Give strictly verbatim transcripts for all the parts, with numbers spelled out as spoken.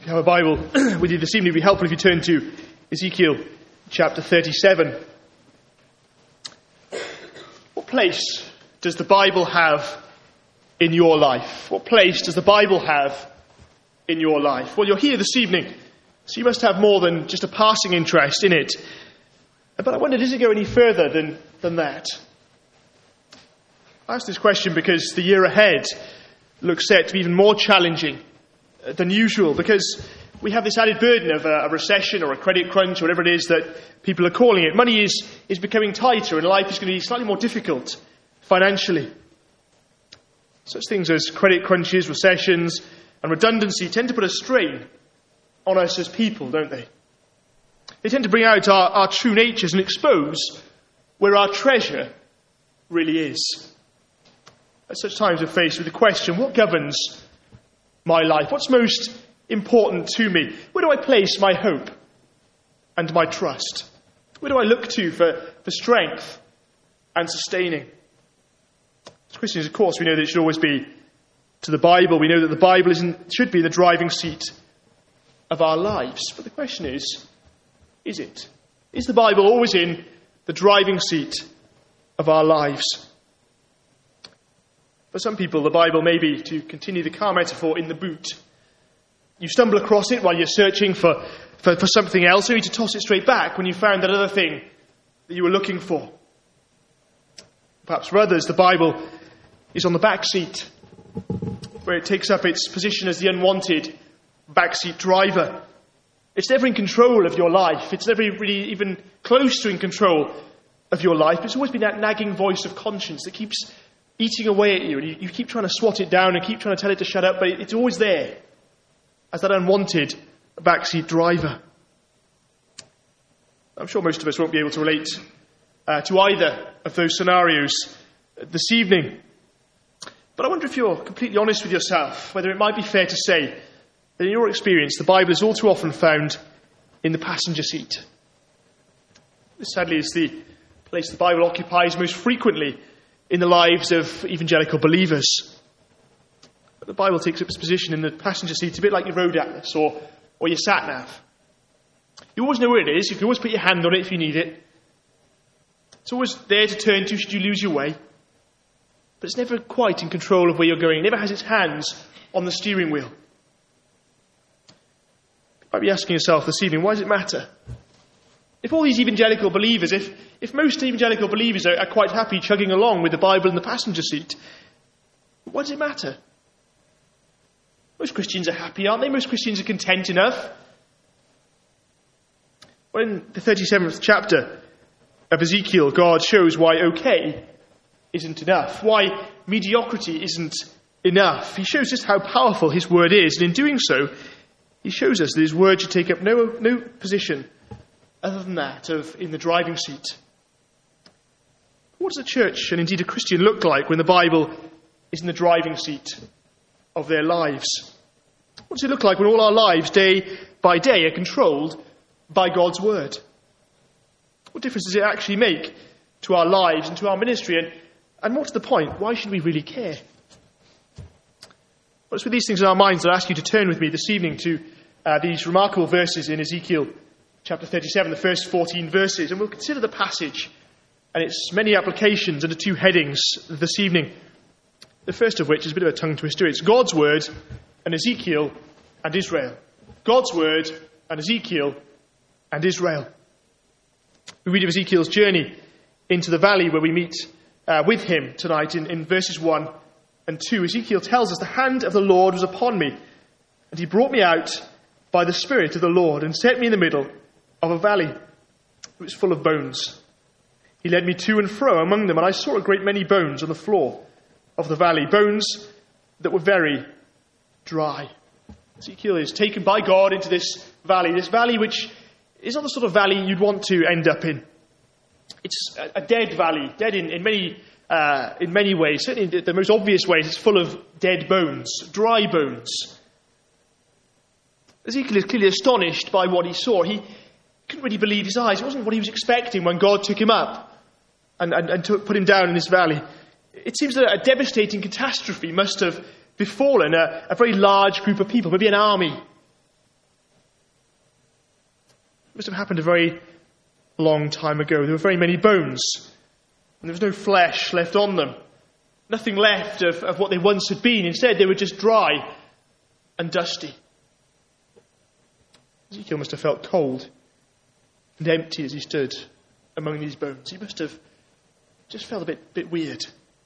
If you have a Bible with you this evening, it would be helpful if you turn to Ezekiel chapter thirty-seven. What place does the Bible have in your life? What place does the Bible have in your life? Well, you're here this evening, so you must have more than just a passing interest in it. But I wonder, does it go any further than, than that? I ask this question because the year ahead looks set to be even more challenging than usual, because we have this added burden of a, a recession or a credit crunch, or whatever it is that people are calling it. Money is, is becoming tighter, and life is going to be slightly more difficult financially. Such things as credit crunches, recessions, and redundancy tend to put a strain on us as people, don't they? They tend to bring out our, our true natures and expose where our treasure really is. At such times we're faced with the question, what governs my life? What's most important to me? Where do I place my hope and my trust? Where do I look to for, for strength and sustaining? As Christians, of course, we know that it should always be to the Bible. We know that the Bible isn't, should be the driving seat of our lives. But the question is, is it? Is the Bible always in the driving seat of our lives? For some people, the Bible may be, to continue the car metaphor, in the boot. You stumble across it while you're searching for, for, for something else, only to toss it straight back when you found that other thing that you were looking for. Perhaps for others, the Bible is on the back seat, where it takes up its position as the unwanted backseat driver. It's never in control of your life. It's never really even close to in control of your life. It's always been that nagging voice of conscience that keeps eating away at you, and you, you keep trying to swat it down and keep trying to tell it to shut up, but it's always there as that unwanted backseat driver. I'm sure most of us won't be able to relate uh, to either of those scenarios this evening. But I wonder if you're completely honest with yourself, whether it might be fair to say that in your experience, the Bible is all too often found in the passenger seat. This, sadly, is the place the Bible occupies most frequently in the lives of evangelical believers. But the Bible takes up its position in the passenger seat a bit like your road atlas or, or your sat-nav. You always know where it is. You can always put your hand on it if you need it. It's always there to turn to should you lose your way. But it's never quite in control of where you're going. It never has its hands on the steering wheel. You might be asking yourself this evening, why does it matter? If all these evangelical believers, if, if most evangelical believers are, are quite happy chugging along with the Bible in the passenger seat, why does it matter? Most Christians are happy, aren't they? Most Christians are content enough. Well, in the thirty-seventh chapter of Ezekiel, God shows why okay isn't enough, why mediocrity isn't enough. He shows us how powerful his word is, and in doing so, he shows us that his word should take up no, no position other than that of in the driving seat. What does a church, and indeed a Christian, look like when the Bible is in the driving seat of their lives? What does it look like when all our lives, day by day, are controlled by God's word? What difference does it actually make to our lives and to our ministry? And, and what's the point? Why should we really care? Well, it's with these things in our minds that I ask you to turn with me this evening to uh, these remarkable verses in Ezekiel chapter thirty-seven, the first fourteen verses, and we'll consider the passage and its many applications under two headings this evening. The first of which is a bit of a tongue twister. It's God's word and Ezekiel and Israel. God's word and Ezekiel and Israel. We read of Ezekiel's journey into the valley where we meet uh, with him tonight in, in verses one and two. Ezekiel tells us, the hand of the Lord was upon me, and he brought me out by the Spirit of the Lord and set me in the middle of a valley. It was full of bones. He led me to and fro among them, and I saw a great many bones on the floor of the valley, bones that were very dry. Ezekiel is taken by God into this valley, this valley which is not the sort of valley you'd want to end up in. It's a dead valley, dead in, in many uh, in many ways. Certainly the most obvious ways, it's full of dead bones, dry bones. Ezekiel is clearly astonished by what he saw. He couldn't really believe his eyes. It wasn't what he was expecting when God took him up and, and, and took, put him down in this valley. It seems that a devastating catastrophe must have befallen a, a very large group of people, maybe an army must have happened a very long time ago. There were very many bones, and there was no flesh left on them. Nothing left of, of what they once had been. Instead, they were just dry and dusty. Ezekiel must have felt cold and empty as he stood among these bones. He must have just felt a bit, bit weird.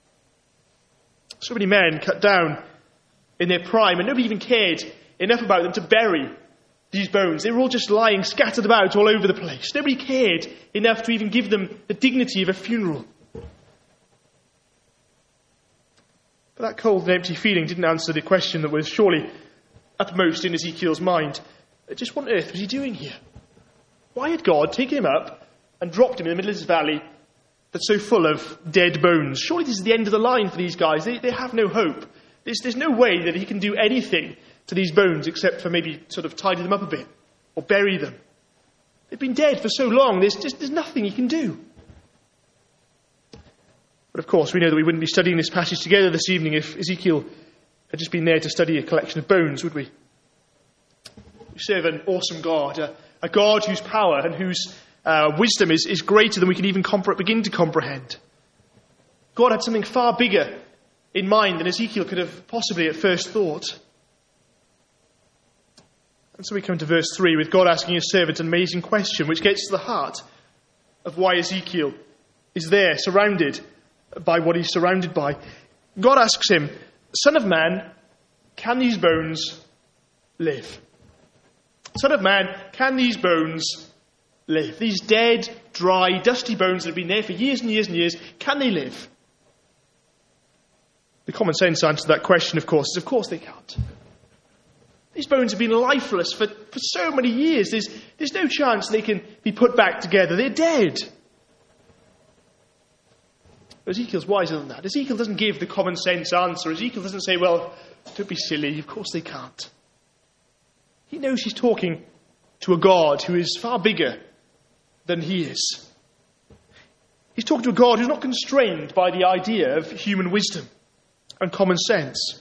So many men cut down in their prime, and nobody even cared enough about them to bury these bones. They were all just lying scattered about all over the place. Nobody cared enough to even give them the dignity of a funeral. But that cold and empty feeling didn't answer the question that was surely uppermost in Ezekiel's mind. Just what on earth was he doing here? Why had God taken him up and dropped him in the middle of this valley that's so full of dead bones? Surely this is the end of the line for these guys. They, they have no hope. There's, there's no way that he can do anything to these bones except for maybe sort of tidy them up a bit or bury them. They've been dead for so long, there's just there's nothing he can do. But of course, we know that we wouldn't be studying this passage together this evening if Ezekiel had just been there to study a collection of bones, would we? We serve an awesome God, a, a God whose power and whose uh, wisdom is, is greater than we can even compre- begin to comprehend. God had something far bigger in mind than Ezekiel could have possibly at first thought. And so we come to verse three with God asking his servant an amazing question which gets to the heart of why Ezekiel is there, surrounded by what he's surrounded by. God asks him, "Son of man, can these bones live?" Son of man, can these bones live? These dead, dry, dusty bones that have been there for years and years and years, can they live? The common sense answer to that question, of course, is of course they can't. These bones have been lifeless for, for so many years. There's, there's no chance they can be put back together. They're dead. But Ezekiel's wiser than that. Ezekiel doesn't give the common sense answer. Ezekiel doesn't say, well, don't be silly. Of course they can't. He knows he's talking to a God who is far bigger than he is. He's talking to a God who's not constrained by the idea of human wisdom and common sense.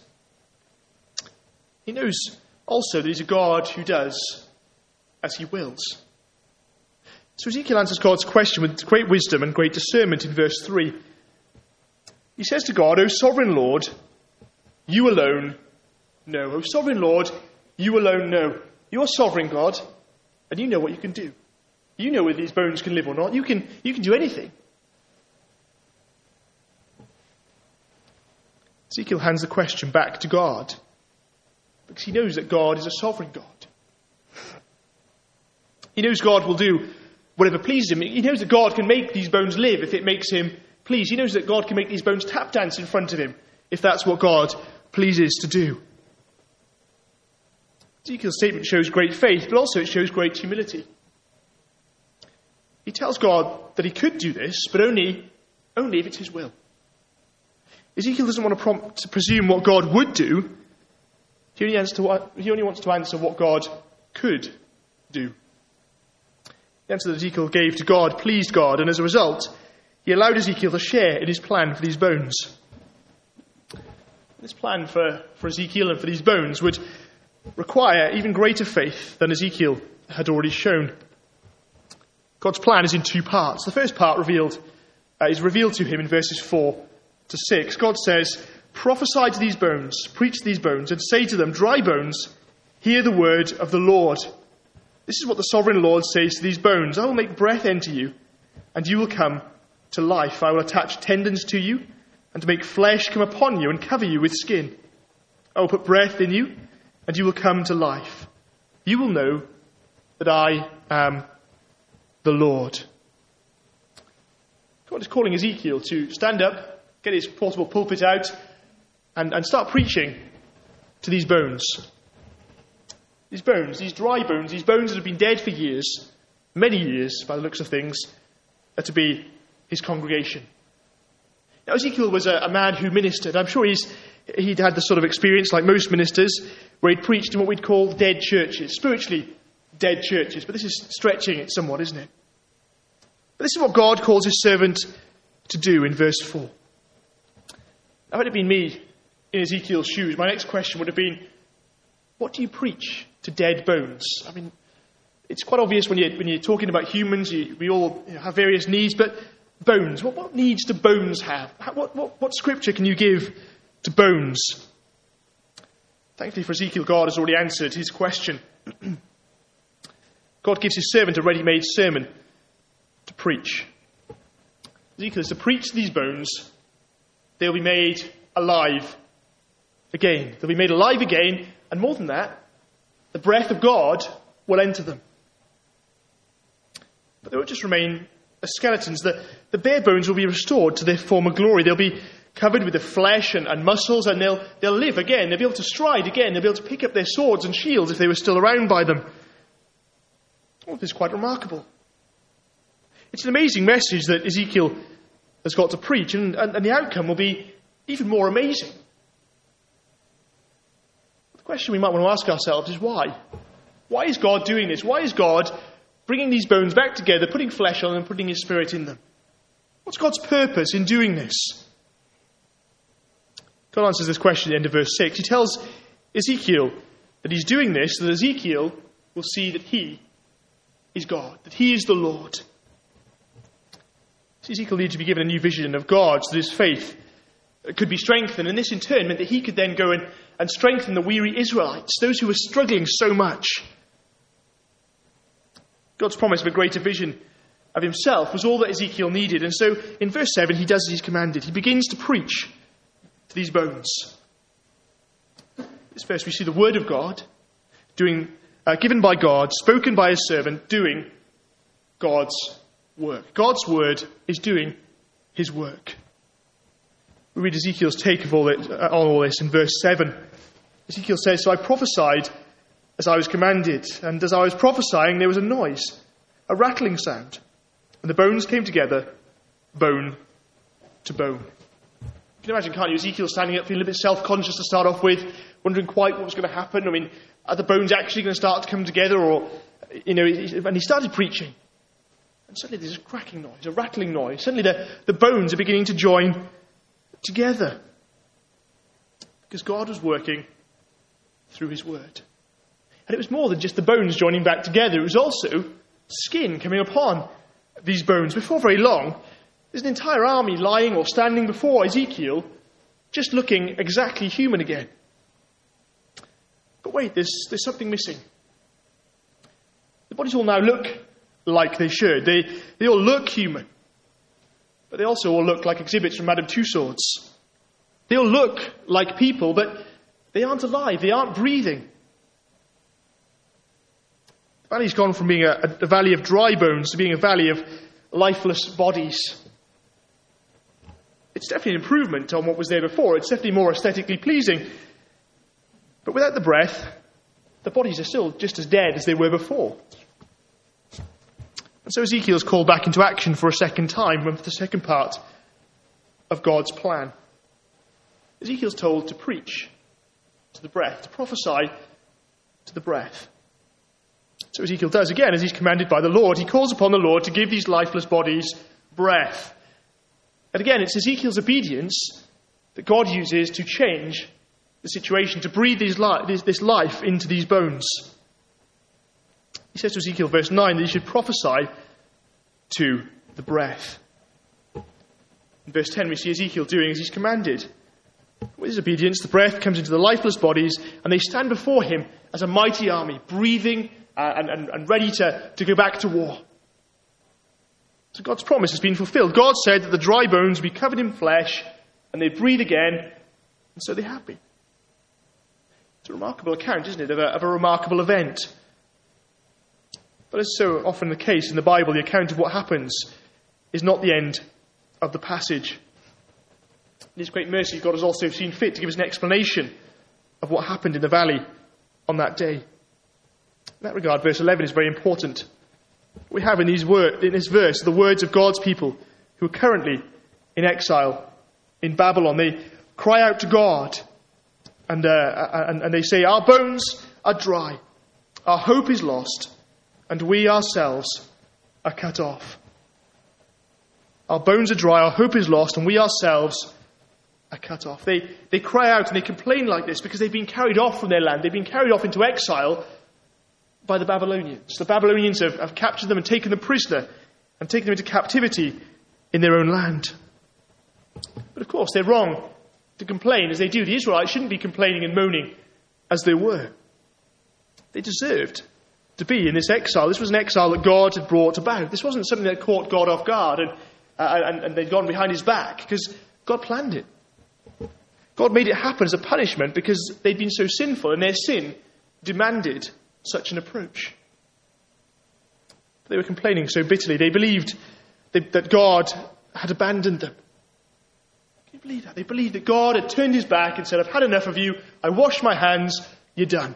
He knows also that he's a God who does as he wills. So Ezekiel answers God's question with great wisdom and great discernment in verse three. He says to God, "O sovereign Lord, you alone know." O sovereign Lord, you alone know. You're sovereign God, and you know what you can do. You know whether these bones can live or not. You can, you can do anything. Ezekiel hands the question back to God, because he knows that God is a sovereign God. He knows God will do whatever pleases him. He knows that God can make these bones live if it makes him please. He knows that God can make these bones tap dance in front of him if that's what God pleases to do. Ezekiel's statement shows great faith, but also it shows great humility. He tells God that he could do this, but only, only if it's his will. Ezekiel doesn't want to, prompt, to presume what God would do. He only, to, he only wants to answer what God could do. The answer that Ezekiel gave to God pleased God, and as a result, he allowed Ezekiel to share in his plan for these bones. This plan for, for Ezekiel and for these bones would require even greater faith than Ezekiel had already shown. God's plan is in two parts. The first part revealed uh, is revealed to him in verses four to six. God says, "Prophesy to these bones, preach to these bones, and say to them, dry bones, hear the word of the Lord. This is what the sovereign Lord says to these bones. I will make breath enter you, and you will come to life. I will attach tendons to you, and make flesh come upon you, and cover you with skin. I will put breath in you, and you will come to life. You will know that I am the Lord." God is calling Ezekiel to stand up, get his portable pulpit out, and, and start preaching to these bones. These bones, these dry bones, these bones that have been dead for years, many years by the looks of things, are to be his congregation. Now, Ezekiel was a, a man who ministered. I'm sure he's he'd had the sort of experience, like most ministers, where he'd preached in what we'd call dead churches, spiritually dead churches. But this is stretching it somewhat, isn't it? But this is what God calls his servant to do in verse four. Now, had it been me in Ezekiel's shoes, my next question would have been, what do you preach to dead bones? I mean, It's quite obvious when you're, when you're talking about humans, you, we all you know, have various needs, but bones, what, what needs do bones have? How, what, what, what scripture can you give to bones? Thankfully for Ezekiel, God has already answered his question. God gives his servant a ready-made sermon to preach. Ezekiel is to preach to these bones. They'll be made alive again. They'll be made alive again, and more than that, the breath of God will enter them. But they won't just remain as skeletons. The, the bare bones will be restored to their former glory. They'll be covered with the flesh and, and muscles, and they'll, they'll live again. They'll be able to stride again. They'll be able to pick up their swords and shields if they were still around by them. Oh, this is quite remarkable. It's an amazing message that Ezekiel has got to preach, and, and, and the outcome will be even more amazing. The question we might want to ask ourselves is why? Why is God doing this? Why is God bringing these bones back together, putting flesh on them, and putting his spirit in them? What's God's purpose in doing this? God answers this question at the end of verse six. He tells Ezekiel that he's doing this so that Ezekiel will see that he is God, that he is the Lord. So Ezekiel needed to be given a new vision of God so that his faith could be strengthened, and this in turn meant that he could then go and, and strengthen the weary Israelites, those who were struggling so much. God's promise of a greater vision of himself was all that Ezekiel needed, and so in verse seven he does as he's commanded. He begins to preach to these bones. This verse we see the word of God doing, uh, given by God, spoken by his servant, doing God's work. God's word is doing his work. We read Ezekiel's take of all this, uh, on all this in verse seven. Ezekiel says, "So I prophesied as I was commanded, and as I was prophesying there was a noise, a rattling sound, and the bones came together, bone to bone." You can imagine, can't you, Ezekiel standing up feeling a bit self-conscious to start off with, wondering quite what was going to happen. I mean, are the bones actually going to start to come together? Or, you know, and he started preaching. And suddenly there's a cracking noise, a rattling noise. Suddenly the, the bones are beginning to join together. Because God was working through his word. And it was more than just the bones joining back together. It was also skin coming upon these bones. Before very long, there's an entire army lying or standing before Ezekiel, just looking exactly human again. But wait, there's, there's something missing. The bodies all now look like they should. They, they all look human. But they also all look like exhibits from Madame Tussauds. They all look like people, but they aren't alive. They aren't breathing. The valley's gone from being a, a valley of dry bones to being a valley of lifeless bodies. It's definitely an improvement on what was there before. It's definitely more aesthetically pleasing. But without the breath, the bodies are still just as dead as they were before. And so Ezekiel's called back into action for a second time, and for the second part of God's plan. Ezekiel's told to preach to the breath, to prophesy to the breath. So Ezekiel does again, as he's commanded by the Lord. He calls upon the Lord to give these lifeless bodies breath. And again, it's Ezekiel's obedience that God uses to change the situation, to breathe these li- this life into these bones. He says to Ezekiel, verse nine, that he should prophesy to the breath. In verse ten, we see Ezekiel doing as he's commanded. With his obedience, the breath comes into the lifeless bodies, and they stand before him as a mighty army, breathing uh, and, and, and ready to, to go back to war. So God's promise has been fulfilled. God said that the dry bones would be covered in flesh, and they'd breathe again, and so they have been. It's a remarkable account, isn't it, of a, of a remarkable event. But as so often the case in the Bible, the account of what happens is not the end of the passage. In his great mercy, God has also seen fit to give us an explanation of what happened in the valley on that day. In that regard, verse eleven is very important. We have in, these word, in this verse the words of God's people who are currently in exile in Babylon. They cry out to God and, uh, and, and they say, "Our bones are dry, our hope is lost, and we ourselves are cut off." Our bones are dry, our hope is lost, and we ourselves are cut off. They, they cry out and they complain like this because they've been carried off from their land. They've been carried off into exile, by the Babylonians. The Babylonians have, have captured them and taken them prisoner and taken them into captivity in their own land. But of course, they're wrong to complain as they do. The Israelites shouldn't be complaining and moaning as they were. They deserved to be in this exile. This was an exile that God had brought about. This wasn't something that caught God off guard and, uh, and, and they'd gone behind his back, because God planned it. God made it happen as a punishment because they'd been so sinful and their sin demanded such an approach. They were complaining so bitterly. They believed they, that God had abandoned them. Can you believe that? They believed that God had turned his back and said, I've had enough of you. I wash my hands. You're done.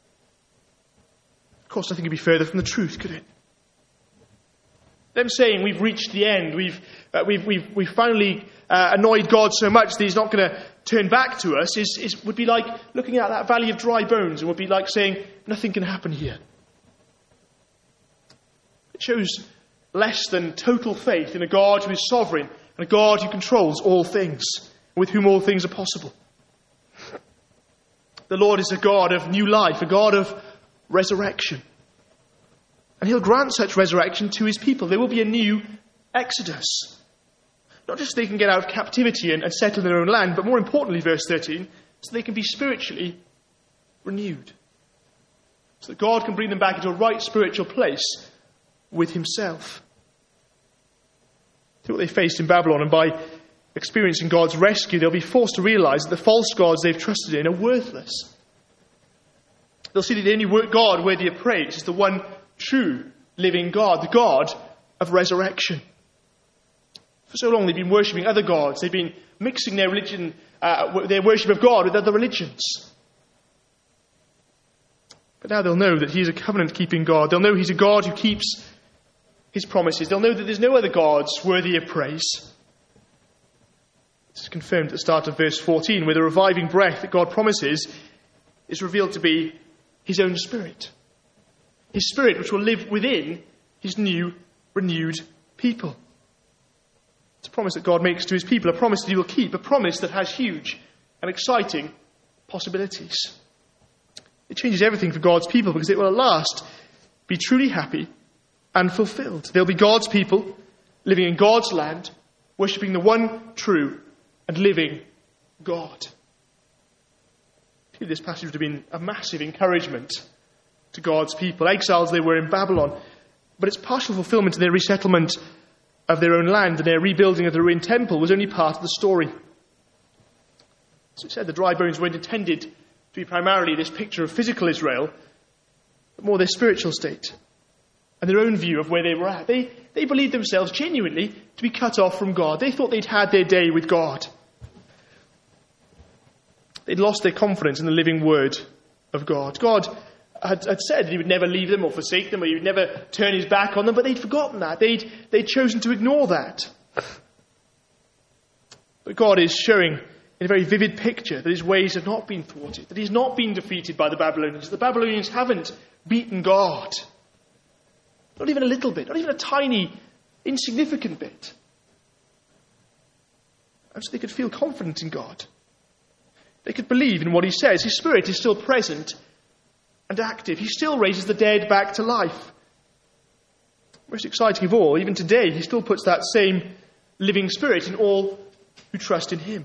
Of course, nothing could be further from the truth, could it? Them saying we've reached the end, we've uh, we've we've we've finally uh, annoyed God so much that he's not going to turn back to us, is, is would be like looking at that valley of dry bones, and would be like saying nothing can happen here. It shows less than total faith in a God who is sovereign and a God who controls all things, with whom all things are possible. The Lord is a God of new life, a God of resurrection. And he'll grant such resurrection to his people. There will be a new exodus. Not just so they can get out of captivity and, and settle in their own land, but more importantly, verse thirteen, so they can be spiritually renewed. So that God can bring them back into a right spiritual place with himself. Through what they faced in Babylon, and by experiencing God's rescue, they'll be forced to realize that the false gods they've trusted in are worthless. They'll see that the only God worthy of praise is the one true living God, the God of resurrection. For so long they've been worshipping other gods. They've been mixing their religion, uh, their worship of God with other religions. But now they'll know that he is a covenant-keeping God. They'll know he's a God who keeps his promises. They'll know that there's no other gods worthy of praise. This is confirmed at the start of verse fourteen, where the reviving breath that God promises is revealed to be his own Spirit. His Spirit which will live within his new, renewed people. It's a promise that God makes to his people, a promise that he will keep, a promise that has huge and exciting possibilities. It changes everything for God's people because it will at last be truly happy and fulfilled. They'll be God's people, living in God's land, worshipping the one true and living God. This passage would have been a massive encouragement to God's people. Exiles they were in Babylon, but its partial fulfillment in their resettlement of their own land and their rebuilding of the ruined temple was only part of the story. As it said, the dry bones weren't intended to be primarily this picture of physical Israel, but more their spiritual state and their own view of where they were at. They, they believed themselves genuinely to be cut off from God. They thought they'd had their day with God. They'd lost their confidence in the living word of God. God had, had said that he would never leave them or forsake them, or he would never turn his back on them, but they'd forgotten that. They'd, they'd chosen to ignore that. But God is showing in a very vivid picture that his ways have not been thwarted, that he's not been defeated by the Babylonians. The Babylonians haven't beaten God. Not even a little bit, not even a tiny, insignificant bit. And so they could feel confident in God. They could believe in what he says. His Spirit is still present and active. He still raises the dead back to life. Most exciting of all, even today, he still puts that same living Spirit in all who trust in him.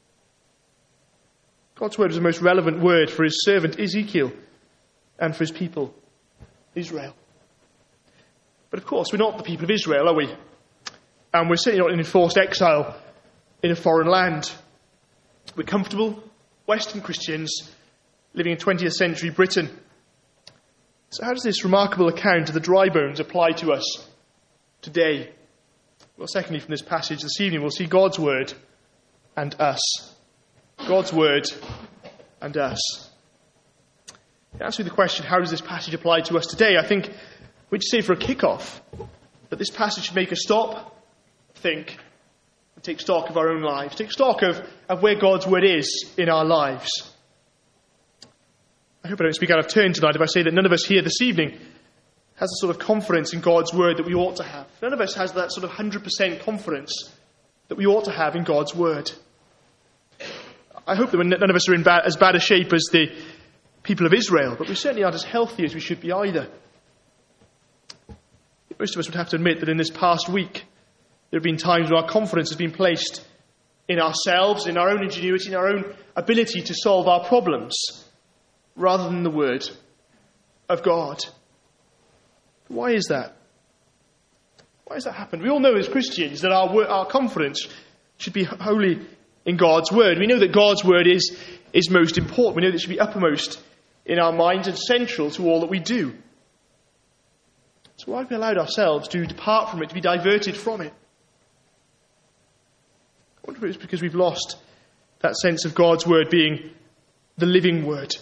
God's word is the most relevant word for his servant Ezekiel and for his people, Israel. But of course, we're not the people of Israel, are we? And we're certainly not in enforced exile in a foreign land. We're comfortable Western Christians living in twentieth century Britain. So how does this remarkable account of the dry bones apply to us today? Well, secondly, from this passage this evening, we'll see God's word and us. God's word and us. To answer the question, how does this passage apply to us today? I think we'd say for a kick-off that this passage should make us stop, think, and take stock of our own lives. Take stock of, of where God's word is in our lives. I hope I don't speak out of turn tonight if I say that none of us here this evening has the sort of confidence in God's word that we ought to have. None of us has that sort of one hundred percent confidence that we ought to have in God's word. I hope that none of us are in bad, as bad a shape as the people of Israel, but we certainly aren't as healthy as we should be either. Most of us would have to admit that in this past week, there have been times where our confidence has been placed in ourselves, in our own ingenuity, in our own ability to solve our problems, rather than the Word of God. Why is that? Why has that happened? We all know as Christians that our our confidence should be wholly in God's Word. We know that God's Word is, is most important. We know that it should be uppermost in our minds and central to all that we do. So why have we allowed ourselves to depart from it, to be diverted from it? I wonder if it's because we've lost that sense of God's Word being the living Word.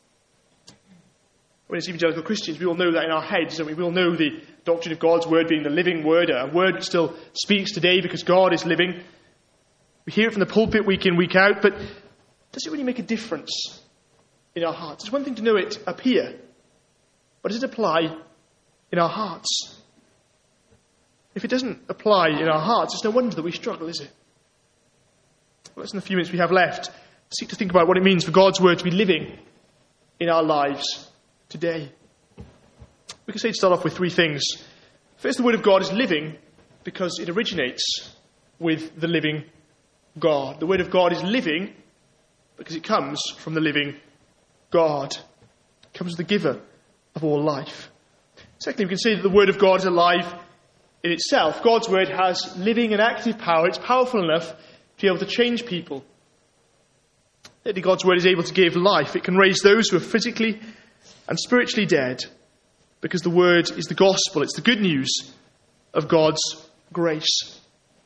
When as evangelical Christians, we all know that in our heads, and we all know the doctrine of God's Word being the living Word, a word that still speaks today because God is living. We hear it from the pulpit week in, week out, but does it really make a difference in our hearts? It's one thing to know it up here, but does it apply in our hearts? If it doesn't apply in our hearts, it's no wonder that we struggle, is it? Well, let's in the few minutes we have left seek to think about what it means for God's Word to be living in our lives today. We can say to start off with three things. First, the Word of God is living because it originates with the living God. The Word of God is living because it comes from the living God. It comes from the giver of all life. Secondly, we can say that the Word of God is alive in itself. God's Word has living and active power. It's powerful enough to be able to change people. Thirdly, God's Word is able to give life. It can raise those who are physically and spiritually dead because the Word is the gospel. It's the good news of God's grace.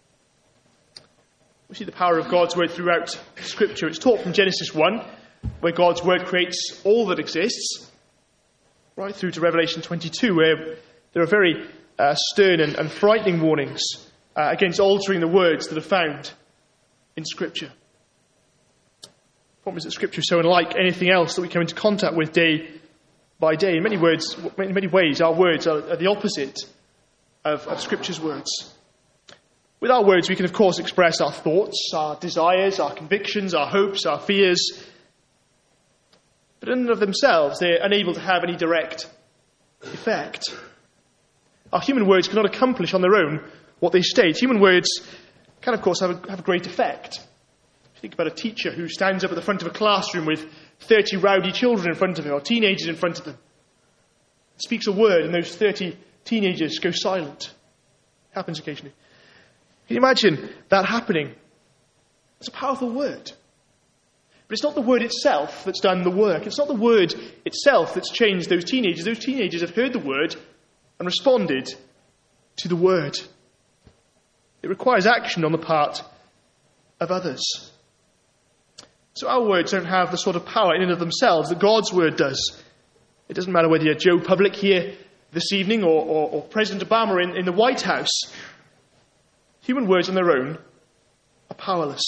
We see the power of God's Word throughout Scripture. It's taught from Genesis one, where God's Word creates all that exists, right through to Revelation twenty-two, where there are very uh, stern and, and frightening warnings uh, against altering the words that are found in Scripture. The problem is that Scripture is so unlike anything else that we come into contact with day by day. In many words, in many ways, our words are, are the opposite of, of Scripture's words. With our words, we can, of course, express our thoughts, our desires, our convictions, our hopes, our fears. But in and of themselves, they're unable to have any direct effect. Our human words cannot accomplish on their own what they state. Human words can, of course, have a, have a great effect. Think about a teacher who stands up at the front of a classroom with thirty rowdy children in front of him, or teenagers in front of them. Speaks a word, and those thirty teenagers go silent. Happens occasionally. Can you imagine that happening? It's a powerful word. But it's not the word itself that's done the work. It's not the word itself that's changed those teenagers. Those teenagers have heard the word and responded to the word. It requires action on the part of others. So our words don't have the sort of power in and of themselves that God's word does. It doesn't matter whether you're Joe Public here this evening or, or, or President Obama in, in the White House. Human words on their own are powerless.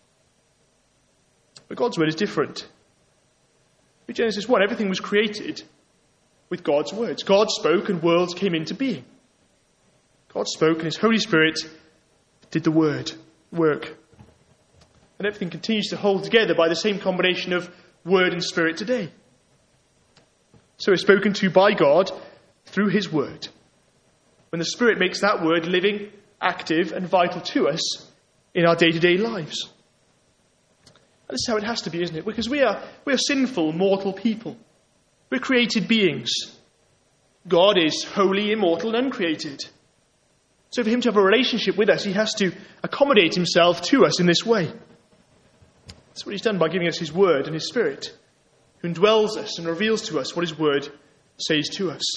But God's word is different. In Genesis one, everything was created with God's words. God spoke and worlds came into being. God spoke and His Holy Spirit did the word work. And everything continues to hold together by the same combination of word and spirit today. So it's spoken to by God through His word. When the Spirit makes that word living, active and vital to us in our day-to-day lives. And this is how it has to be, isn't it? Because we are, we are sinful, mortal people. We're created beings. God is holy, immortal and uncreated. So for Him to have a relationship with us, He has to accommodate Himself to us in this way. That's what He's done by giving us His word and His Spirit, who indwells us and reveals to us what His word says to us.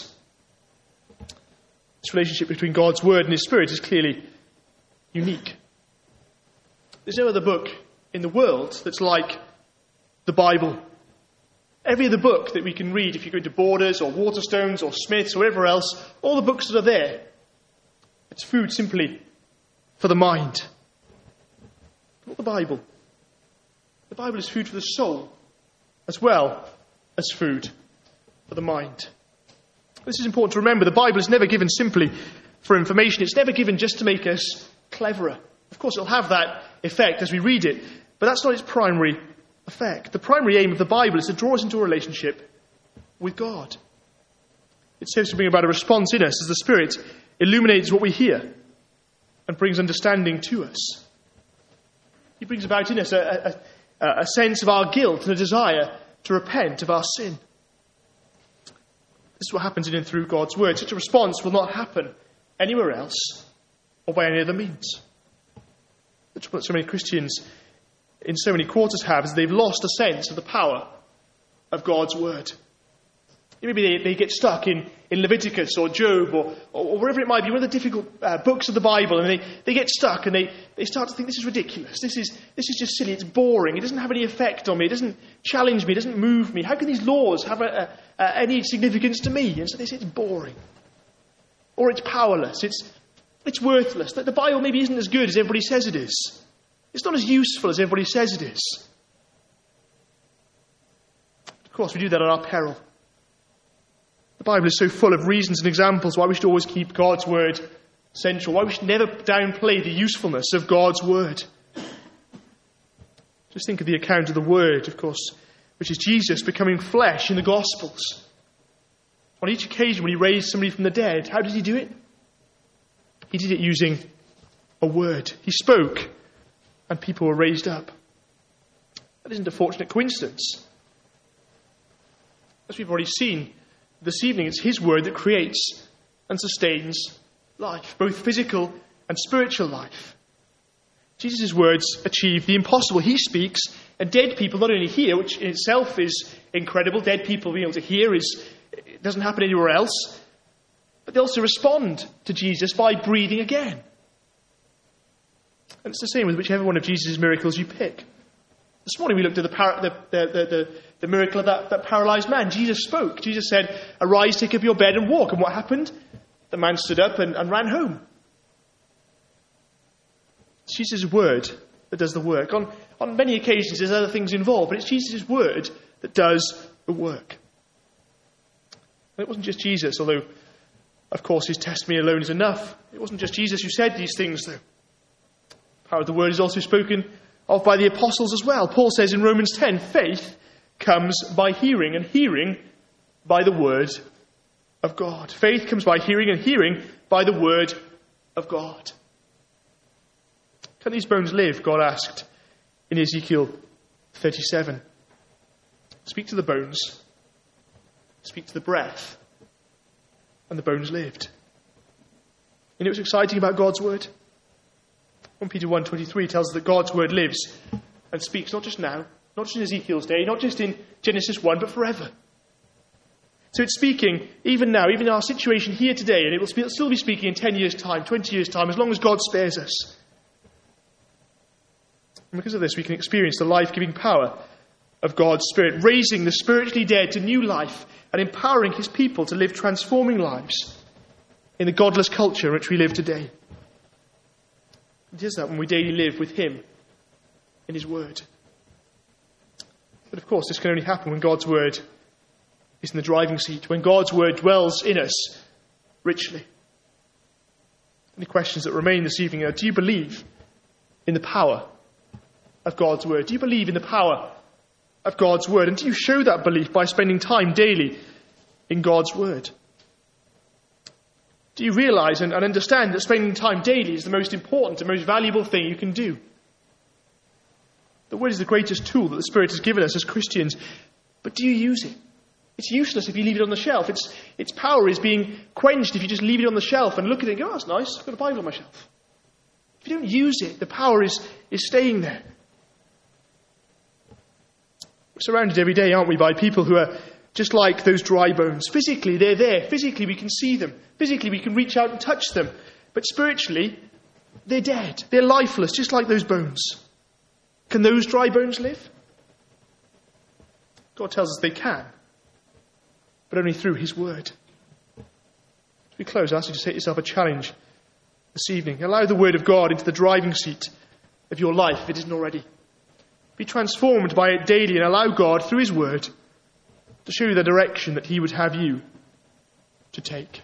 This relationship between God's word and His Spirit is clearly unique. There's no other book in the world that's like the Bible. Every other book that we can read, if you go to Borders or Waterstones or Smiths or wherever else, all the books that are there, it's food simply for the mind. Not the Bible. The Bible is food for the soul as well as food for the mind. This is important to remember. The Bible is never given simply for information. It's never given just to make us cleverer. Of course, it'll have that effect as we read it, but that's not its primary effect. The primary aim of the Bible is to draw us into a relationship with God. It serves to bring about a response in us as the Spirit illuminates what we hear and brings understanding to us. He brings about in us a, a, a sense of our guilt and a desire to repent of our sin. This is what happens in and through God's word. Such a response will not happen anywhere else or by any other means. That's what so many Christians in so many quarters have, is they've lost a sense of the power of God's word. Maybe they, they get stuck in, in Leviticus or Job or, or wherever it might be, one of the difficult uh, books of the Bible, and they, they get stuck and they, they start to think, this is ridiculous, this is, this is just silly, it's boring, it doesn't have any effect on me, it doesn't challenge me, it doesn't move me. How can these laws have a, a, a, any significance to me? And so they say it's boring. Or it's powerless, it's, it's worthless. The, the Bible maybe isn't as good as everybody says it is. It's not as useful as everybody says it is. Of course, we do that at our peril. The Bible is so full of reasons and examples why we should always keep God's word central, why we should never downplay the usefulness of God's word. Just think of the account of the word, of course, which is Jesus becoming flesh in the Gospels. On each occasion when he raised somebody from the dead, how did he do it? He did it using a word. He spoke, and people were raised up. That isn't a fortunate coincidence. As we've already seen this evening, it's his word that creates and sustains life, both physical and spiritual life. Jesus' words achieve the impossible. He speaks, and dead people not only hear, which in itself is incredible, dead people being able to hear is it doesn't happen anywhere else, but they also respond to Jesus by breathing again. And it's the same with whichever one of Jesus' miracles you pick. This morning we looked at the, par- the, the, the, the, the miracle of that, that paralyzed man. Jesus spoke. Jesus said, "Arise, take up your bed and walk." And what happened? The man stood up and, and ran home. It's Jesus' word that does the work. On, on many occasions there's other things involved, but it's Jesus' word that does the work. And it wasn't just Jesus, although, of course, his testimony alone is enough. It wasn't just Jesus who said these things, though. The power of the word is also spoken of by the apostles as well. Paul says in Romans ten, faith comes by hearing, and hearing by the word of God. Faith comes by hearing, and hearing by the word of God. Can these bones live? God asked in Ezekiel thirty-seven. Speak to the bones. Speak to the breath. And the bones lived. You know what's exciting about God's word? First Peter one twenty-three tells us that God's word lives and speaks not just now, not just in Ezekiel's day, not just in Genesis one, but forever. So it's speaking even now, even in our situation here today, and it will still be speaking in ten years' time, twenty years' time, as long as God spares us. And because of this, we can experience the life-giving power of God's Spirit, raising the spiritually dead to new life and empowering his people to live transforming lives in the godless culture in which we live today. It is that when we daily live with him in his word. But of course, this can only happen when God's word is in the driving seat, when God's word dwells in us richly. Any questions that remain this evening are, do you believe in the power of God's word? Do you believe in the power of God's word? And do you show that belief by spending time daily in God's word? Do you realize and, and understand that spending time daily is the most important and most valuable thing you can do? The word is the greatest tool that the Spirit has given us as Christians, but do you use it? It's useless if you leave it on the shelf. Its, its power is being quenched if you just leave it on the shelf and look at it and go, oh, that's nice, I've got a Bible on my shelf. If you don't use it, the power is, is staying there. We're surrounded every day, aren't we, by people who are just like those dry bones. Physically, they're there. Physically, we can see them. Physically, we can reach out and touch them. But spiritually, they're dead. They're lifeless, just like those bones. Can those dry bones live? God tells us they can, but only through his word. As we close, I ask you to set yourself a challenge this evening. Allow the word of God into the driving seat of your life if it isn't already. Be transformed by it daily and allow God, through his word, to show you the direction that he would have you to take.